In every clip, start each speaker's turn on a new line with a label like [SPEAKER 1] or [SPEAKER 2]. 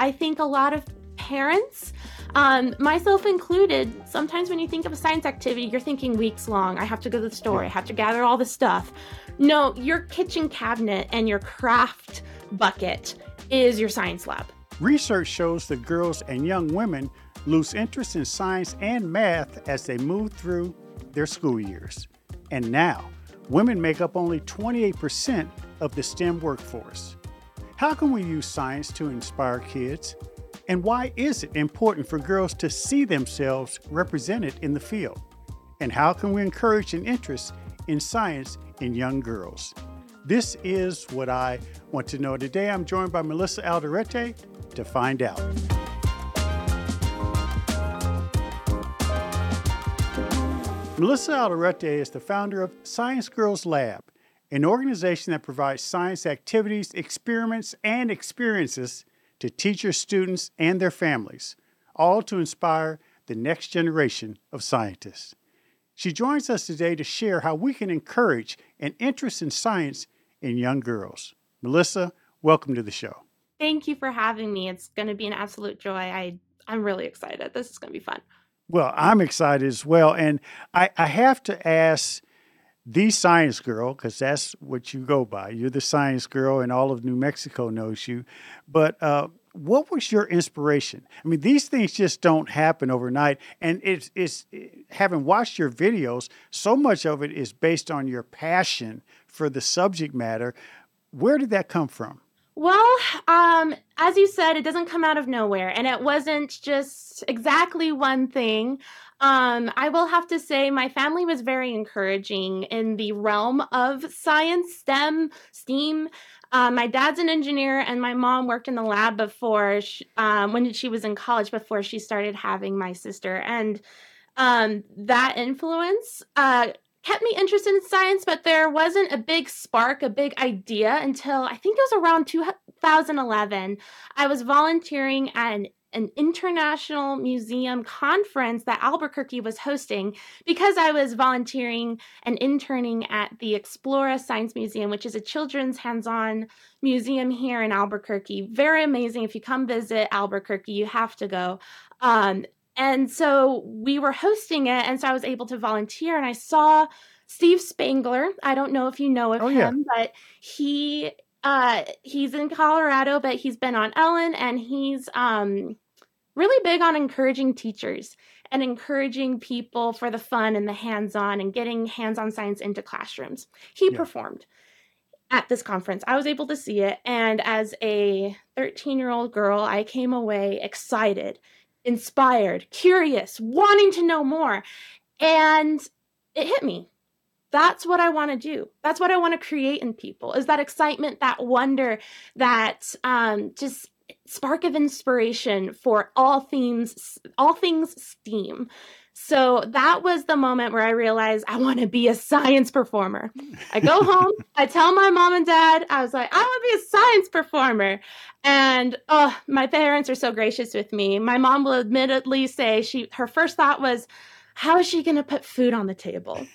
[SPEAKER 1] I think a lot of parents, myself included, sometimes when you think of a science activity, you're thinking weeks long. I have to go to the store. I have to gather all the stuff. No, your kitchen cabinet and your craft bucket is your science lab.
[SPEAKER 2] Research shows that girls and young women lose interest in science and math as they move through their school years. And now, women make up only 28% of the STEM workforce. How can we use science to inspire kids? And why is it important for girls to see themselves represented in the field? And how can we encourage an interest in science in young girls? This is what I want to know. Today, I'm joined by Melissa Alderete to find out. Melissa Alderete is the founder of Science Girls Lab, an organization that provides science activities, experiments, and experiences to teachers, students, and their families, all to inspire the next generation of scientists. She joins us today to share how we can encourage an interest in science in young girls. Melissa, welcome to the show.
[SPEAKER 1] Thank you for having me. It's going to be an absolute joy. I'm really excited. This is going to be fun.
[SPEAKER 2] Well, I'm excited as well. And I have to ask the science girl, because that's what you go by. You're the science girl, and all of New Mexico knows you. But what was your inspiration? I mean, these things just don't happen overnight. And it's having watched your videos, so much of it is based on your passion for the subject matter. Where did that come from?
[SPEAKER 1] Well, as you said, it doesn't come out of nowhere, and it wasn't just exactly one thing. I will have to say my family was very encouraging in the realm of science, STEM, STEAM. My dad's an engineer, and my mom worked in the lab before when she was in college, before she started having my sister. And that influence kept me interested in science, but there wasn't a big spark, a big idea until I think it was around 2011. I was volunteering at an international museum conference that Albuquerque was hosting because I was volunteering and interning at the Explora Science Museum, which is a children's hands-on museum here in Albuquerque. Very amazing. If you come visit Albuquerque, you have to go. And so we were hosting it, and so I was able to volunteer, and I saw Steve Spangler. I don't know if you know of him, but he's in Colorado, but he's been on Ellen, and he's really big on encouraging teachers and encouraging people for the fun and the hands-on and getting hands-on science into classrooms. He performed at this conference. I was able to see it, and as a 13-year-old girl, I came away excited, inspired, curious, wanting to know more. And it hit me. That's what I want to do. That's what I want to create in people, is that excitement, that wonder, that just spark of inspiration for all things STEAM. So that was the moment where I realized I want to be a science performer. I go home, I tell my mom and dad, I was like, I want to be a science performer. And my parents are so gracious with me. My mom will admittedly say her first thought was, how is she going to put food on the table?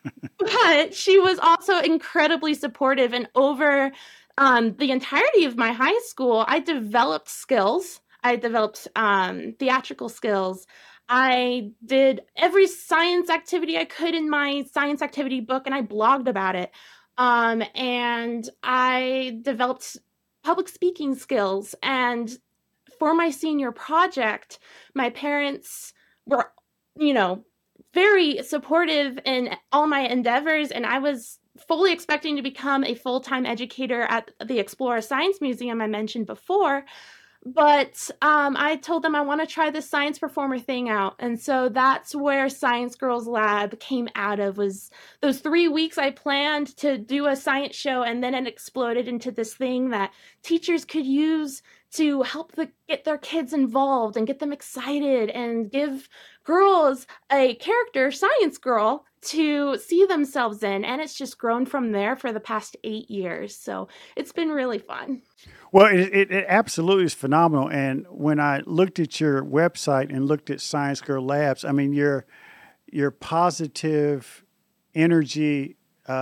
[SPEAKER 1] But she was also incredibly supportive. And over the entirety of my high school, I developed skills. I developed theatrical skills. I did every science activity I could in my science activity book, and I blogged about it. And I developed public speaking skills. And for my senior project, my parents were, very supportive in all my endeavors, and I was fully expecting to become a full-time educator at the Explora Science Museum I mentioned before. But I told them I want to try this science performer thing out. And so that's where Science Girls Lab came out of, was those 3 weeks I planned to do a science show, and then it exploded into this thing that teachers could use to help get their kids involved and get them excited and give girls a character, science girl, to see themselves in. And it's just grown from there for the past 8 years. So it's been really fun.
[SPEAKER 2] Well, it absolutely is phenomenal. And when I looked at your website and looked at Science Girl Labs, I mean, your positive energy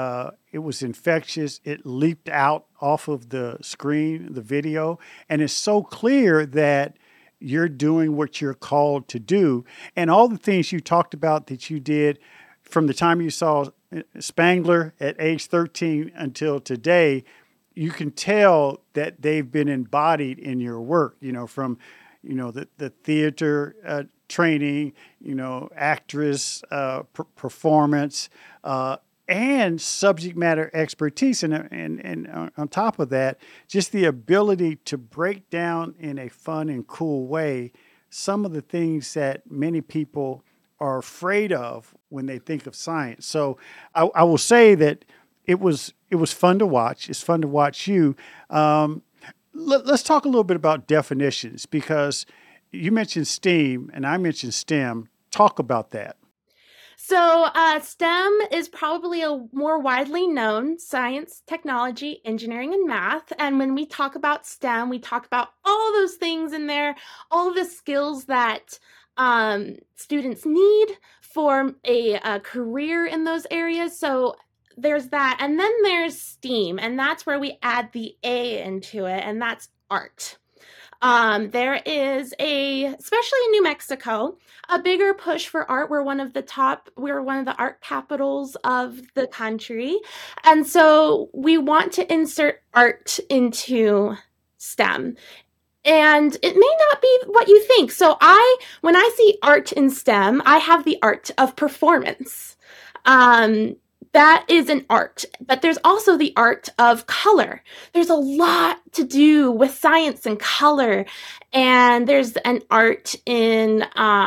[SPEAKER 2] it was infectious. It leaped out off of the screen, the video, and it's so clear that you're doing what you're called to do. And all the things you talked about that you did from the time you saw Spangler at age 13 until today, you can tell that they've been embodied in your work, from, the theater training, actress performance, and subject matter expertise. And on top of that, just the ability to break down in a fun and cool way some of the things that many people are afraid of when they think of science. So I will say that it was fun to watch. It's fun to watch you. Let's talk a little bit about definitions, because you mentioned STEAM and I mentioned STEM. Talk about that.
[SPEAKER 1] So STEM is probably a more widely known science, technology, engineering, and math. And when we talk about STEM, we talk about all those things in there, all of the skills that students need for a career in those areas. So there's that. And then there's STEAM, and that's where we add the A into it, and that's art. There is especially in New Mexico, a bigger push for art. We're one of the art capitals of the country. And so we want to insert art into STEM. And it may not be what you think. So when I see art in STEM, I have the art of performance. That is an art, but there's also the art of color. There's a lot to do with science and color, and there's an art in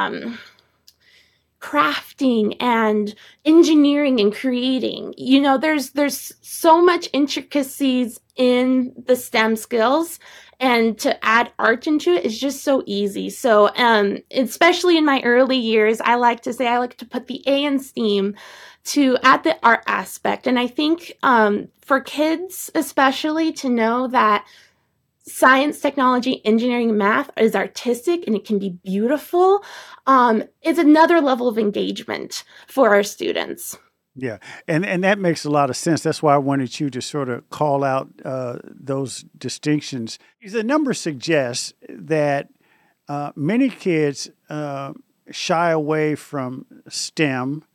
[SPEAKER 1] crafting and engineering and creating. There's so much intricacies in the STEM skills, and to add art into it is just so easy. So, especially in my early years, I like to put the A in STEAM to add the art aspect. And I think for kids, especially, to know that science, technology, engineering, and math is artistic and it can be beautiful, is another level of engagement for our students.
[SPEAKER 2] Yeah, and that makes a lot of sense. That's why I wanted you to sort of call out those distinctions. The numbers suggest that many kids shy away from STEM.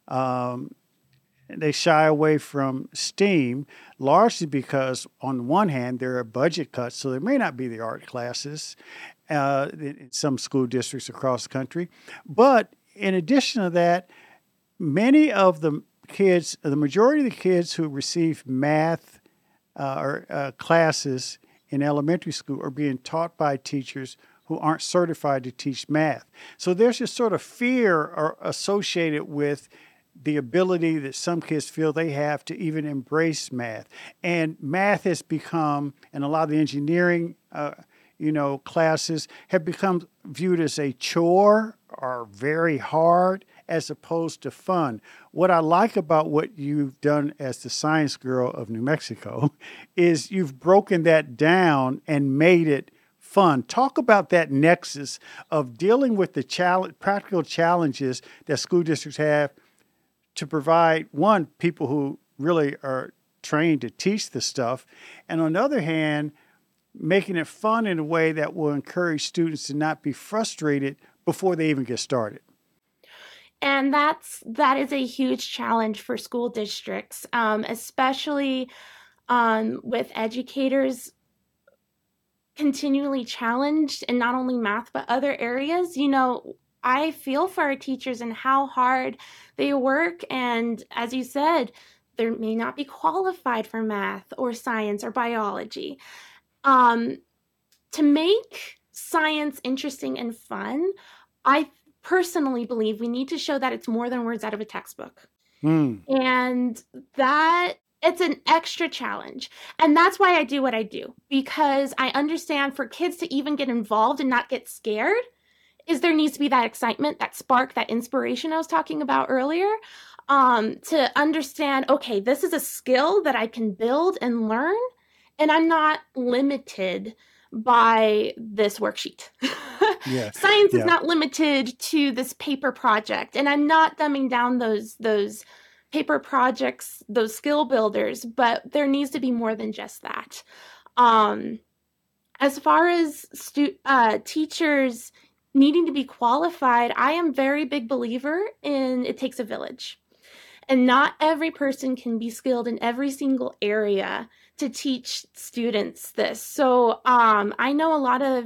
[SPEAKER 2] They shy away from STEAM, largely because, on one hand, there are budget cuts, so there may not be the art classes in some school districts across the country. But in addition to that, many of the majority of the kids who receive math or classes in elementary school are being taught by teachers who aren't certified to teach math. So there's this sort of fear associated with the ability that some kids feel they have to even embrace math. And math has become, and a lot of the engineering, classes have become viewed as a chore or very hard as opposed to fun. What I like about what you've done as the science girl of New Mexico is you've broken that down and made it fun. Talk about that nexus of dealing with the practical challenges that school districts have to provide, one, people who really are trained to teach the stuff, and on the other hand, making it fun in a way that will encourage students to not be frustrated before they even get started.
[SPEAKER 1] And that is a huge challenge for school districts, especially with educators continually challenged in not only math, but other areas. I feel for our teachers and how hard they work. And as you said, they may not be qualified for math or science or biology. To make science interesting and fun, I personally believe we need to show that it's more than words out of a textbook. And that it's an extra challenge. And that's why I do what I do, because I understand for kids to even get involved and not get scared is there needs to be that excitement, that spark, that inspiration I was talking about earlier, to understand, okay, this is a skill that I can build and learn, and I'm not limited by this worksheet.
[SPEAKER 2] Yeah.
[SPEAKER 1] Science is not limited to this paper project, and I'm not dumbing down those paper projects, those skill builders, but there needs to be more than just that. As far as teachers needing to be qualified, I am very big believer in it takes a village. And not every person can be skilled in every single area to teach students this. So I know a lot of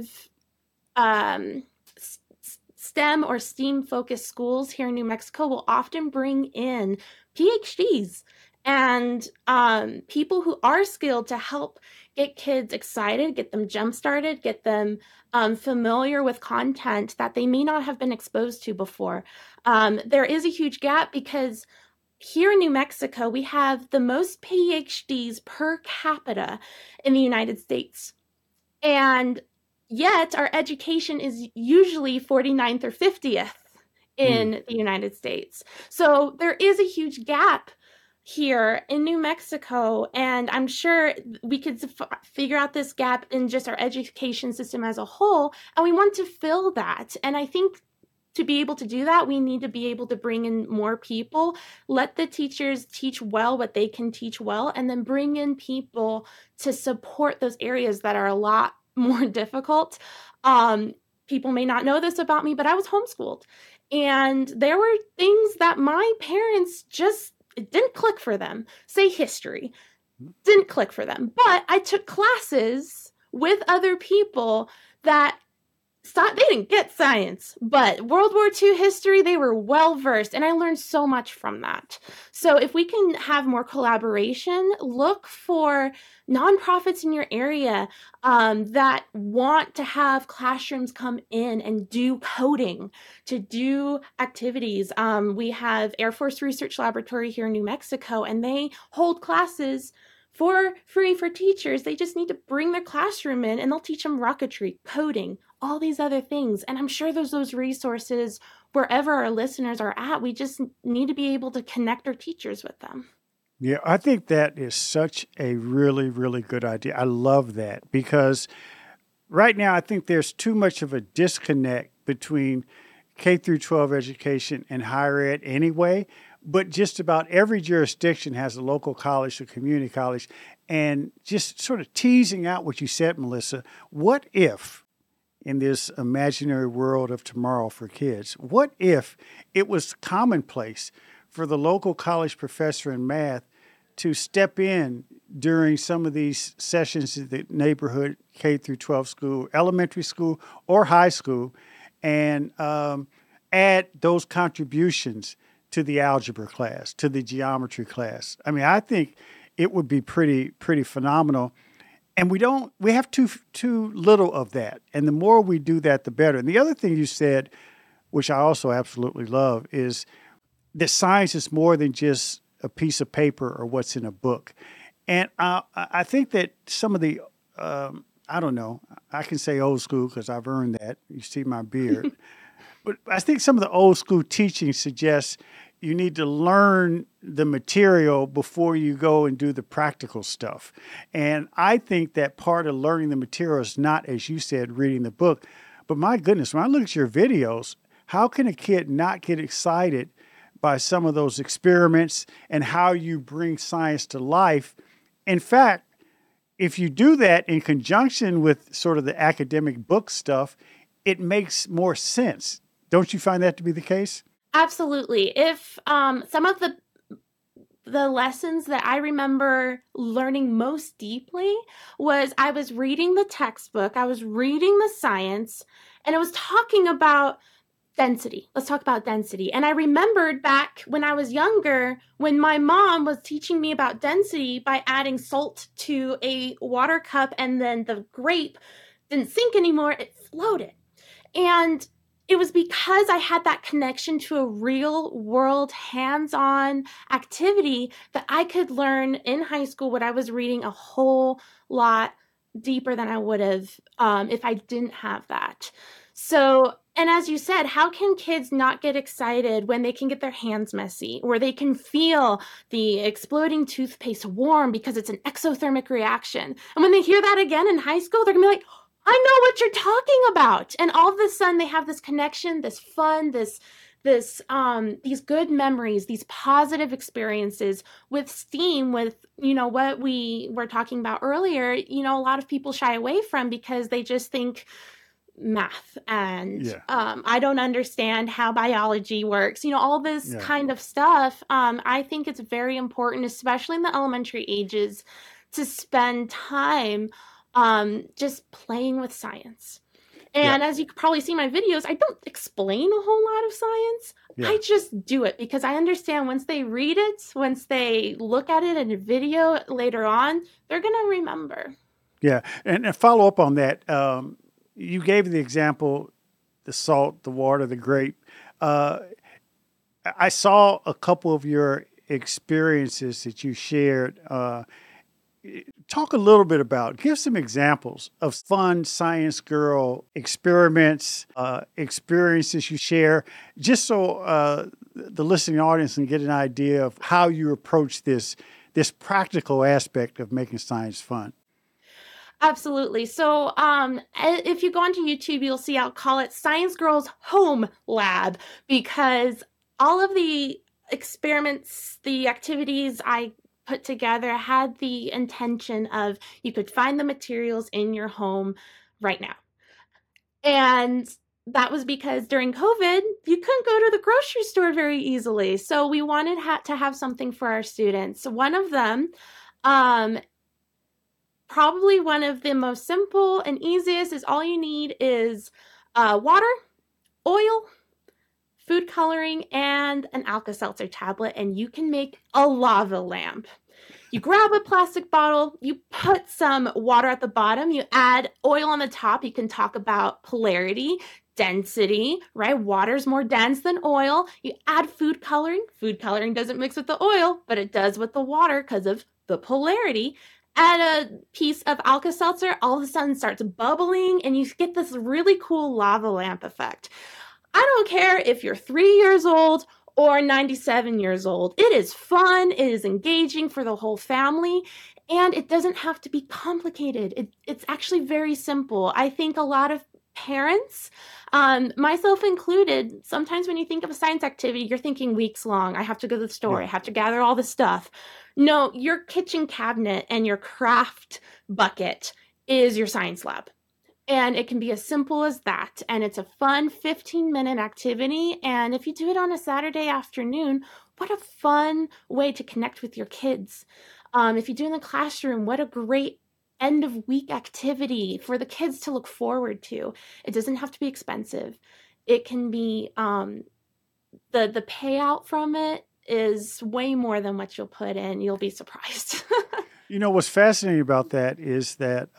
[SPEAKER 1] STEM or STEAM focused schools here in New Mexico will often bring in PhDs and people who are skilled to help get kids excited, get them jump started, get them familiar with content that they may not have been exposed to before. There is a huge gap because here in New Mexico, we have the most PhDs per capita in the United States. And yet our education is usually 49th or 50th in the United States. So there is a huge gap here in New Mexico, and I'm sure we could figure out this gap in just our education system as a whole, and we want to fill that. And I think to be able to do that, we need to be able to bring in more people, let the teachers teach well what they can teach well, and then bring in people to support those areas that are a lot more difficult. People may not know this about me, but I was homeschooled. And there were things that my parents just, it didn't click for them. Say history, didn't click for them. But I took classes with other people that they didn't get science, but World War II history, they were well versed, and I learned so much from that. So if we can have more collaboration, look for nonprofits in your area that want to have classrooms come in and do coding, to do activities. We have Air Force Research Laboratory here in New Mexico, and they hold classes for free for teachers. They just need to bring their classroom in, and they'll teach them rocketry, coding, all these other things. And I'm sure there's those resources wherever our listeners are at. We just need to be able to connect our teachers with them.
[SPEAKER 2] Yeah, I think that is such a really, really good idea. I love that because right now I think there's too much of a disconnect between K through 12 education and higher ed anyway. But just about every jurisdiction has a local college or community college. And just sort of teasing out what you said, Melissa, what if in this imaginary world of tomorrow for kids, what if it was commonplace for the local college professor in math to step in during some of these sessions at the neighborhood K through 12 school, elementary school, or high school, and add those contributions to the algebra class, to the geometry class? I mean, I think it would be pretty phenomenal. And we have too little of that. And the more we do that, the better. And the other thing you said, which I also absolutely love, is that science is more than just a piece of paper or what's in a book. And I think that some of the, I don't know, I can say old school because I've earned that. You see my beard. But I think some of the old school teaching suggests you need to learn the material before you go and do the practical stuff. And I think that part of learning the material is not, as you said, reading the book. But my goodness, when I look at your videos, how can a kid not get excited by some of those experiments and how you bring science to life? In fact, if you do that in conjunction with sort of the academic book stuff, it makes more sense. Don't you find that to be the case?
[SPEAKER 1] Absolutely. If some of the lessons that I remember learning most deeply was I was reading the textbook, I was reading the science, and it was talking about density. Let's talk about density. And I remembered back when I was younger, when my mom was teaching me about density by adding salt to a water cup, and then the grape didn't sink anymore, it floated. And it was because I had that connection to a real world hands-on activity that I could learn in high school what I was reading a whole lot deeper than I would have if I didn't have that. So, and as you said, how can kids not get excited when they can get their hands messy, or they can feel the exploding toothpaste warm because it's an exothermic reaction? And when they hear that again in high school, they're gonna be like, I know what you're talking about. And all of a sudden they have this connection, this fun, this these good memories, these positive experiences with STEAM, with what we were talking about earlier. A lot of people shy away from because they just think math and
[SPEAKER 2] Yeah.
[SPEAKER 1] I don't understand how biology works, all this
[SPEAKER 2] Yeah.
[SPEAKER 1] kind of stuff. I think it's very important, especially in the elementary ages, to spend time just playing with science.
[SPEAKER 2] Yeah.
[SPEAKER 1] And as you could probably see in my videos, I don't explain a whole lot of science.
[SPEAKER 2] Yeah.
[SPEAKER 1] I just do it because I understand once they read it, once they look at it in a video later on, they're going to remember.
[SPEAKER 2] Yeah. And follow up on that. You gave the example, the salt, the water, the grape. I saw a couple of your experiences that you shared. Talk a little bit about, give some examples of fun Science Girl experiments, experiences you share, just so the listening audience can get an idea of how you approach this practical aspect of making science fun.
[SPEAKER 1] Absolutely. So, if you go onto YouTube, you'll see I'll call it Science Girls Home Lab because all of the experiments, the activities I put together had the intention of you could find the materials in your home right now. And that was because during COVID, you couldn't go to the grocery store very easily. So we wanted to have something for our students. One of them, um, probably one of the most simple and easiest, is all you need is water, oil, food coloring, and an Alka-Seltzer tablet, and you can make a lava lamp. You grab a plastic bottle, you put some water at the bottom, you add oil on the top. You can talk about polarity, density, right? Water's more dense than oil. You add food coloring. Food coloring doesn't mix with the oil, but it does with the water because of the polarity. Add a piece of Alka-Seltzer, all of a sudden starts bubbling, and you get this really cool lava lamp effect. I don't care if you're 3 years old or 97 years old. It is fun, it is engaging for the whole family, and it doesn't have to be complicated. It's actually very simple. I think a lot of parents, myself included, sometimes when you think of a science activity, you're thinking weeks long. I have to go to the store, I have to gather all the stuff. No, your kitchen cabinet and your craft bucket is your science lab. And it can be as simple as that. And it's a fun 15-minute activity. And if you do it on a Saturday afternoon, what a fun way to connect with your kids. If you do it in the classroom, what a great end of week activity for the kids to look forward to. It doesn't have to be expensive. It can be the payout from it is way more than what you'll put in. You'll be surprised.
[SPEAKER 2] What's fascinating about that is that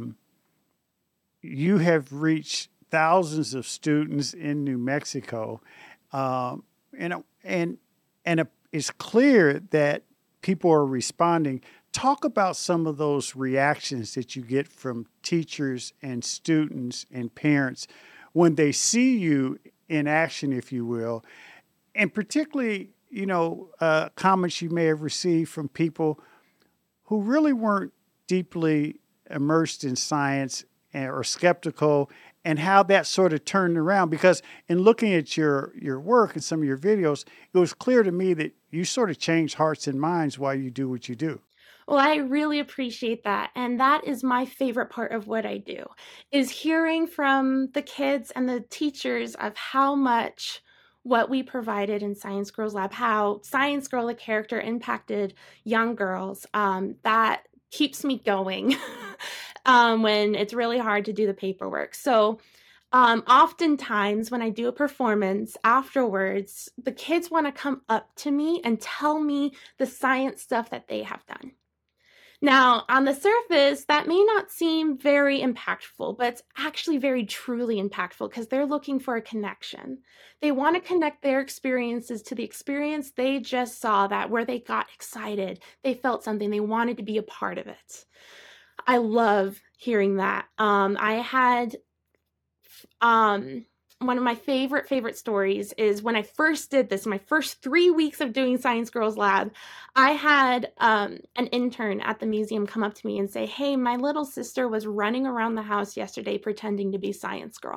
[SPEAKER 2] you have reached thousands of students in New Mexico, and it's clear that people are responding. Talk about some of those reactions that you get from teachers and students and parents when they see you in action, if you will, and particularly, comments you may have received from people who really weren't deeply immersed in science or skeptical, and how that sort of turned around. Because in looking at your work and some of your videos, it was clear to me that you sort of changed hearts and minds while you do what you do.
[SPEAKER 1] Well, I really appreciate that. And that is my favorite part of what I do, is hearing from the kids and the teachers of how much what we provided in Science Girls Lab, how Science Girl, the character, impacted young girls. That keeps me going when it's really hard to do the paperwork. So oftentimes when I do a performance afterwards, the kids want to come up to me and tell me the science stuff that they have done. Now, on the surface, that may not seem very impactful, but it's actually very truly impactful because they're looking for a connection. They want to connect their experiences to the experience they just saw, that where they got excited, they felt something, they wanted to be a part of it. I love hearing that. I had one of my favorite stories is when I first did this, my first 3 weeks of doing Science Girls Lab, I had an intern at the museum come up to me and say, "Hey, my little sister was running around the house yesterday pretending to be Science Girl."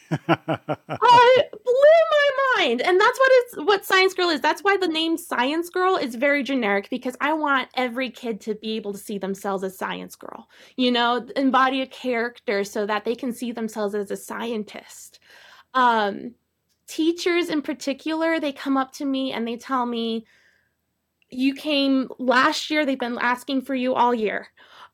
[SPEAKER 1] I blew my mind. And that's what Science Girl is. That's why the name Science Girl is very generic, because I want every kid to be able to see themselves as Science Girl, embody a character so that they can see themselves as a scientist. Teachers in particular, they come up to me and they tell me, "You came last year, they've been asking for you all year."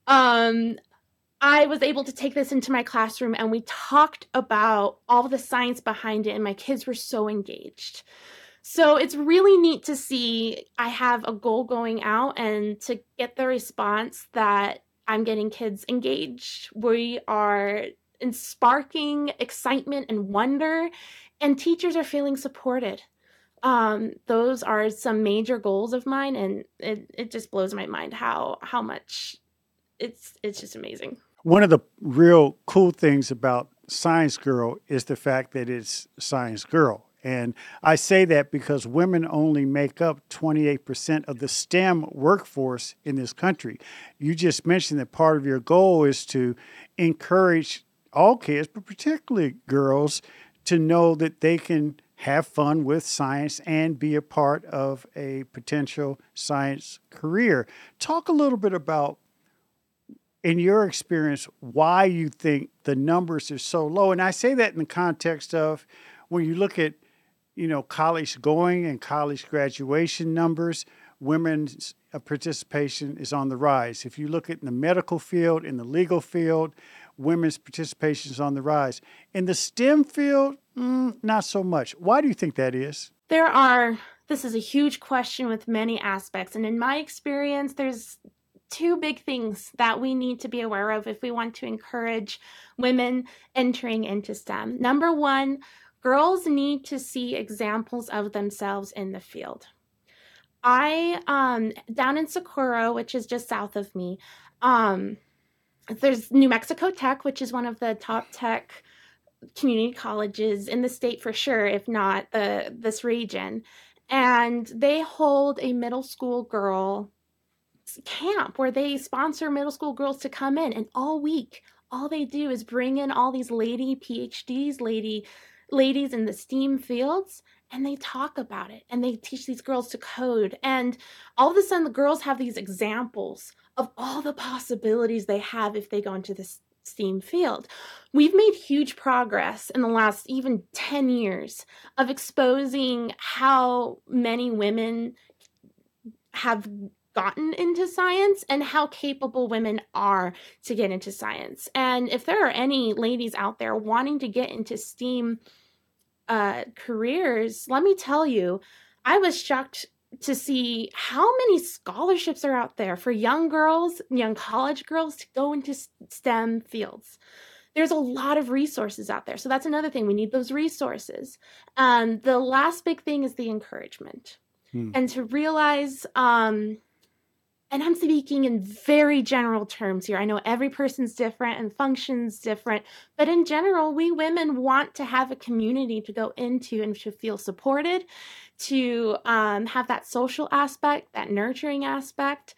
[SPEAKER 1] I was able to take this into my classroom and we talked about all the science behind it, and my kids were so engaged. So it's really neat to see I have a goal going out and to get the response that I'm getting kids engaged. We are sparking excitement and wonder, and teachers are feeling supported. Those are some major goals of mine, and it just blows my mind how much it's just amazing.
[SPEAKER 2] One of the real cool things about Science Girl is the fact that it's Science Girl. And I say that because women only make up 28% of the STEM workforce in this country. You just mentioned that part of your goal is to encourage all kids, but particularly girls, to know that they can have fun with science and be a part of a potential science career. Talk a little bit about, in your experience, why you think the numbers are so low. And I say that in the context of when you look at, college going and college graduation numbers, women's participation is on the rise. If you look at the medical field, in the legal field, women's participation is on the rise. In the STEM field, not so much. Why do you think that is?
[SPEAKER 1] This is a huge question with many aspects. And in my experience, there's two big things that we need to be aware of if we want to encourage women entering into STEM. Number one, girls need to see examples of themselves in the field. Down in Socorro, which is just south of me, there's New Mexico Tech, which is one of the top tech community colleges in the state for sure, if not this region. And they hold a middle school girl camp where they sponsor middle school girls to come in, and all week all they do is bring in all these lady PhDs, ladies in the STEAM fields, and they talk about it and they teach these girls to code. And all of a sudden the girls have these examples of all the possibilities they have if they go into this STEAM field. We've made huge progress in the last even 10 years of exposing how many women have gotten into science and how capable women are to get into science. And if there are any ladies out there wanting to get into STEAM careers, let me tell you, I was shocked to see how many scholarships are out there for young girls, young college girls to go into STEM fields. There's a lot of resources out there. So that's another thing. We need those resources. The last big thing is the encouragement. And to realize, and I'm speaking in very general terms here. I know every person's different and functions different, but in general, we women want to have a community to go into and to feel supported, to have that social aspect, that nurturing aspect.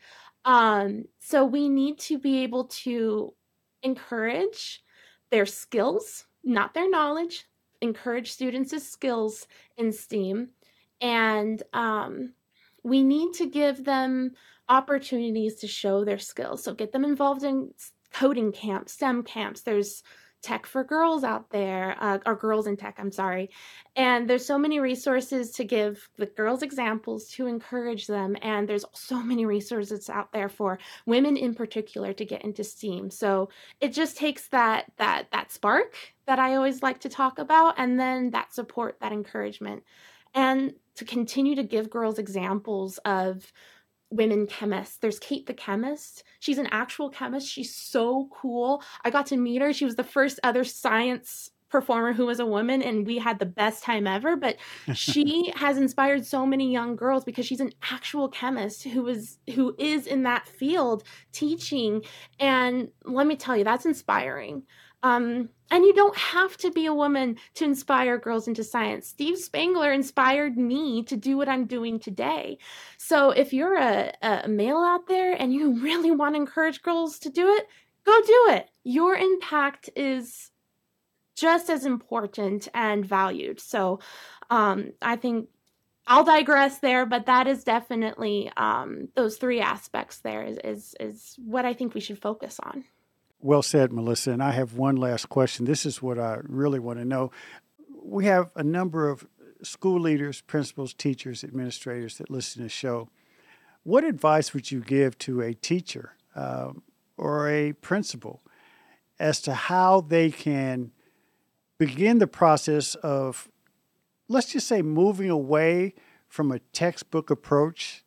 [SPEAKER 1] So we need to be able to encourage their skills, not their knowledge, encourage students' skills in STEAM. And we need to give them opportunities to show their skills. So get them involved in coding camps, STEM camps. There's Tech for Girls out there, or Girls in Tech, I'm sorry. And there's so many resources to give the girls examples to encourage them. And there's so many resources out there for women in particular to get into STEAM. So it just takes that spark that I always like to talk about, and then that support, that encouragement. And to continue to give girls examples of women chemists. There's Kate the chemist. She's an actual chemist. She's so cool. I got to meet her. She was the first other science performer who was a woman, and we had the best time ever. But she has inspired so many young girls because she's an actual chemist who is in that field teaching. And let me tell you, that's inspiring. And you don't have to be a woman to inspire girls into science. Steve Spangler inspired me to do what I'm doing today. So if you're a male out there and you really want to encourage girls to do it, go do it. Your impact is just as important and valued. So I think I'll digress there, but that is definitely those three aspects there is what I think we should focus on.
[SPEAKER 2] Well said, Melissa. And I have one last question. This is what I really want to know. We have a number of school leaders, principals, teachers, administrators that listen to the show. What advice would you give to a teacher or a principal as to how they can begin the process of, let's just say, moving away from a textbook approach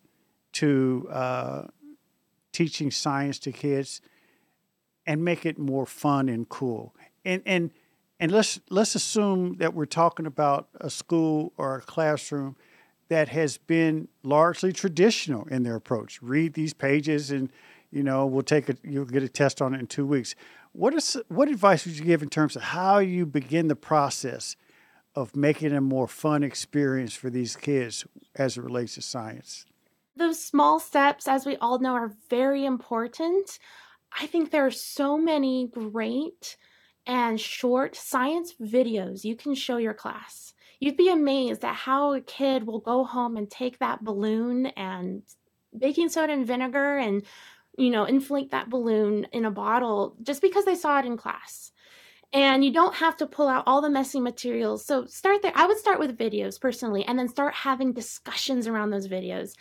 [SPEAKER 2] to teaching science to kids and make it more fun and cool? And let's assume that we're talking about a school or a classroom that has been largely traditional in their approach. Read these pages and, you'll get a test on it in 2 weeks. What advice would you give in terms of how you begin the process of making a more fun experience for these kids as it relates to science?
[SPEAKER 1] Those small steps, as we all know, are very important. I think there are so many great and short science videos you can show your class. You'd be amazed at how a kid will go home and take that balloon and baking soda and vinegar and, inflate that balloon in a bottle just because they saw it in class. And you don't have to pull out all the messy materials. So start there. I would start with videos personally, and then start having discussions around those videos.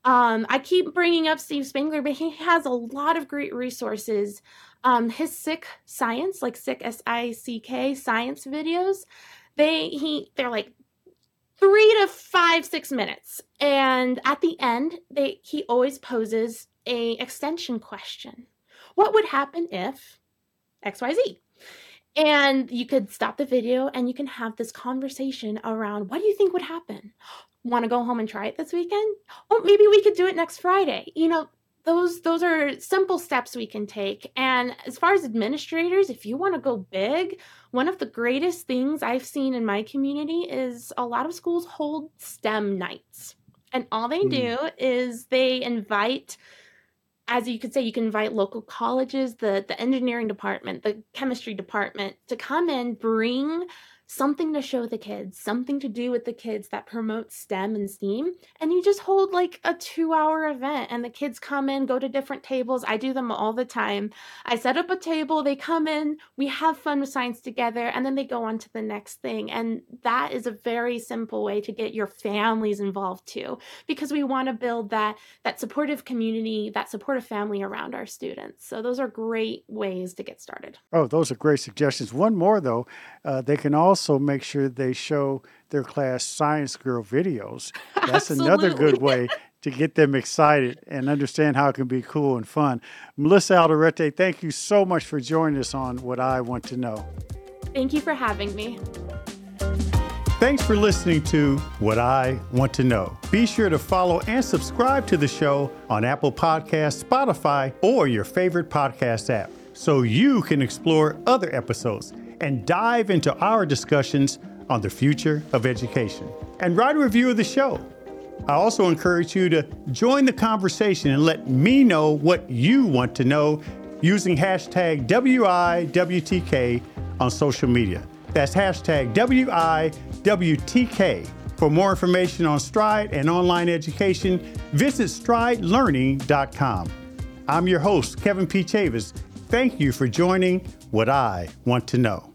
[SPEAKER 1] I keep bringing up Steve Spangler, but he has a lot of great resources. His Sick Science, like Sick SICK science videos, they're like 3 to 5, 6 minutes. And at the end, he always poses a extension question. What would happen if XYZ? And you could stop the video and you can have this conversation around, what do you think would happen? Want to go home and try it this weekend? Oh, maybe we could do it next Friday. Those are simple steps we can take. And as far as administrators, if you want to go big, one of the greatest things I've seen in my community is a lot of schools hold STEM nights. And all they do is they invite, as you could say, you can invite local colleges, the engineering department, the chemistry department to come in, bring something to show the kids, something to do with the kids that promotes STEM and STEAM. And you just hold like a 2-hour event and the kids come in, go to different tables. I do them all the time. I set up a table, they come in, we have fun with science together, and then they go on to the next thing. And that is a very simple way to get your families involved too, because we want to build that supportive community, that supportive family around our students. So those are great ways to get started.
[SPEAKER 2] Oh, those are great suggestions. One more though, they can also make sure they show their class Science Girl videos. That's another good way to get them excited and understand how it can be cool and fun. Melissa Alderete, thank you so much for joining us on What I Want to Know.
[SPEAKER 1] Thank you for having me.
[SPEAKER 2] Thanks for listening to What I Want to Know. Be sure to follow and subscribe to the show on Apple Podcasts, Spotify, or your favorite podcast app so you can explore other episodes and dive into our discussions on the future of education. And write a review of the show. I also encourage you to join the conversation and let me know what you want to know using hashtag WIWTK on social media. That's hashtag WIWTK. For more information on Stride and online education, visit stridelearning.com. I'm your host, Kevin P. Chavis. Thank you for joining What I Want to Know.